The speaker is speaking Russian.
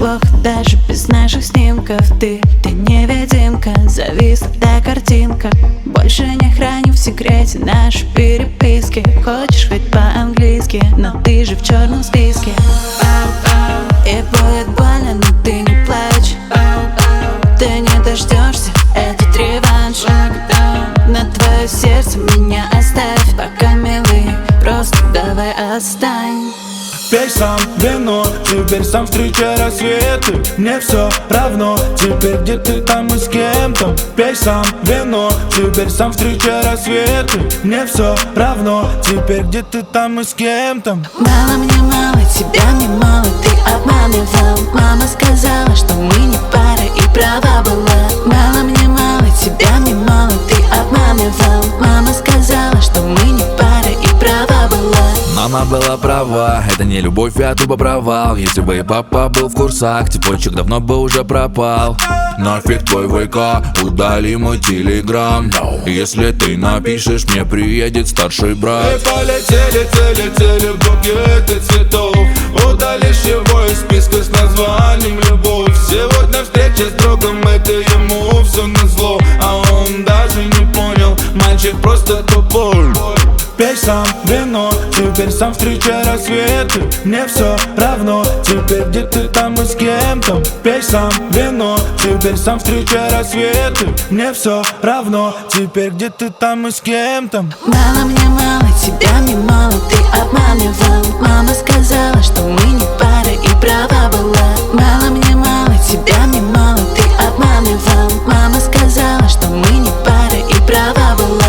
плохо даже без наших снимков. Ты невидимка, зависла та картинка. Больше не храню в секрете наши переписки. Хочешь хоть по-английски, но ты же в черном списке. И будет больно, но ты не плачь. Ты не дождешься этот реванш. На твое сердце меня оставь пока, милый, просто давай отстань. Пей сам вино, теперь сам встречай рассветы. Мне все равно, теперь где ты там и с кем-то. Пей сам вино, теперь сам встречай рассветы. Мне все равно, теперь где ты там и с кем-то. Мало мне мало, тебя мне мало, ты обманывал. Мама сказала, что мы не пара, и права была. Мало мне мало, тебя мне мало, ты обманывал. Мама сказала, что мы не пара, и права была. Мама была права, это не любовь, а тупо провал. Если бы и папа был в курсах, цепочек давно бы уже пропал. Нафиг твой ВК, удали мой телеграм. Если ты напишешь, мне приедет старший брат. Мы полетели букеты цветов. Удалишь его из списка с названием любовь. Сегодня встреча с другом, это ему все назло. А он даже не понял, мальчик просто тупой. Пей сам вино, теперь сам встречай рассветы. Мне все равно, теперь где ты там и с кем-то. Пей сам вино, теперь сам встречай рассветы. Мне все равно, теперь где ты там и с кем-то. Мало мне мало, тебя мне мало, ты обманывал. Мама сказала, что мы не пара, и права была. Мало мне мало, тебя мне мало, ты обманывал. Мама сказала, что мы не пара, и права была.